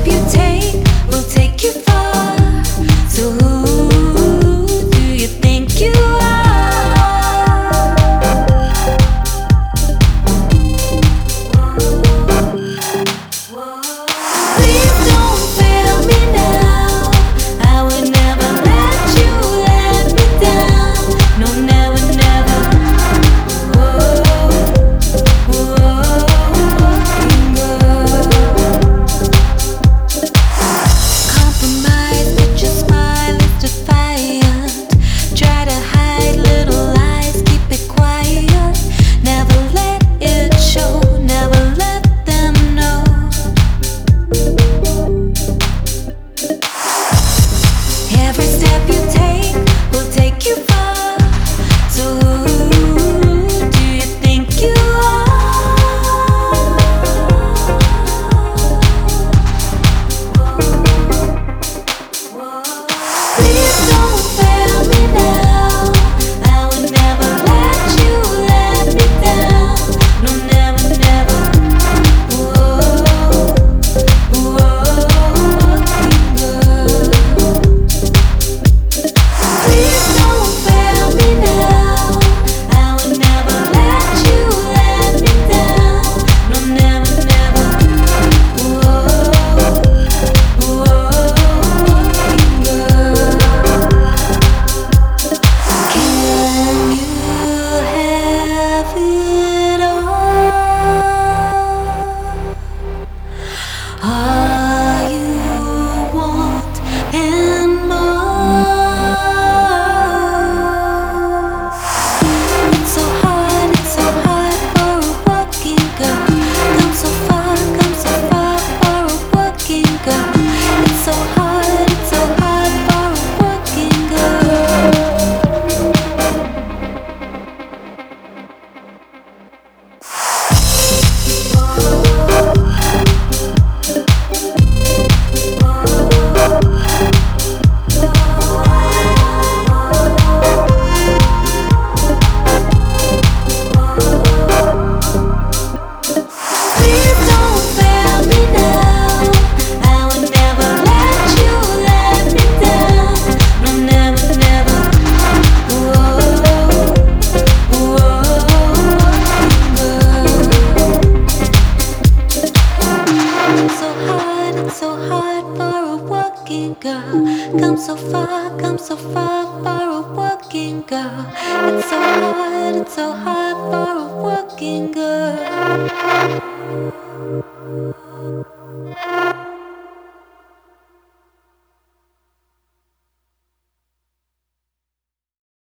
you take will take you far. So who do you think you are? Please don't fail me now. I would never let you let me down. No, never, never. Whoa, compromise, but your smile is defiant. Try to hide little lies, keep it quiet. Never let it show, never let them know. Every step you take will take you far. So who do you think you are? Please don't fail me now. I would never let you let me down. No, never, never. Whoa, girl. Please don't fail me now. I would never let you let me down. No, never, never. Whoa, girl. Can you have it all? All you want and more. It's so hard for a working girl. Come so far for a working girl. It's so hard for a working girl. Please don't fail me now. I would never let you let me down. No, never, never. Whoa, girl. So hard for a working girl. Come so far for a working girl. It's so hard for a working girl.